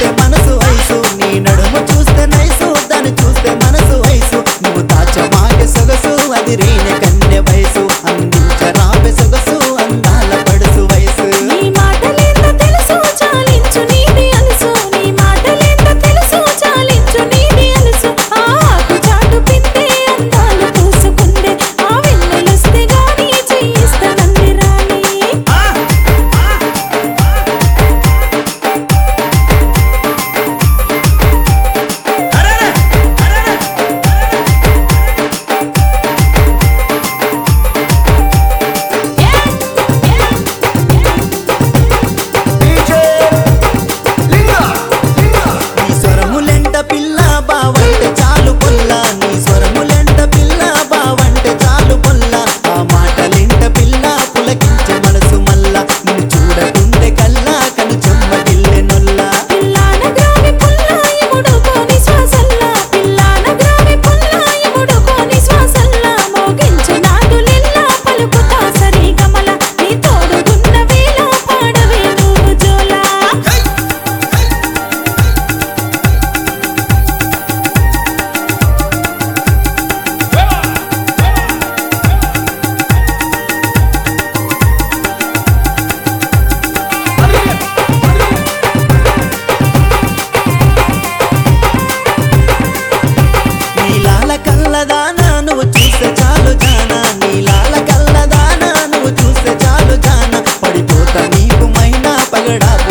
చూస్తే మనసు వయసు నీ నడుము చూస్తే నైసు దాన్ని చూస్తే మనసు వయసు నువ్వు దాచమాగే సొగసు అది రేణె కన్నె వయసు అందించరావే సొగసు అందాల పడుసు వయసు నీ మాటలేంత తెలుసు చాలించు నీది అలుసు నీ మాటలేంత తెలుసు చాలించు నీది అలుసు ఆ ఆకు చాటు పిందే అందాలు పూసుకుందే ఆ వెన్నెలొస్తే గాని చేయిస్తానంది రాణి నీ స్వరములెంట పిల్ల బావంటే చాలు పొల్ల నీ స్వరములెంట పిల్ల బావంటే చాలు పొల్ల ఆ మాటలింట పిల్ల పులకించే మనసు మల్ల నిన్ను చూడకుండే కల్లా కను చెమ్మగిల్లె నొల్లా పిల్లాన గ్రామి పుల్లాయి ముడుకోని శ్వాసల్లా పిల్లాన గ్రామి పుల్లాయి ముడుకోని శ్వాసల్లా మోగించు నాదులెల్లా పలుకుతా సరి గమల నీ తోడుగున్న వేళ పాడవే నువ్వు జోలా నీలాల కళ్ళదానా నువ్వు చూస్తే చాలు జానా నీలాల కళ్ళదానా నువ్వు చూస్తే చాలు జానా పడిపోతా నీకు మైనా పగడా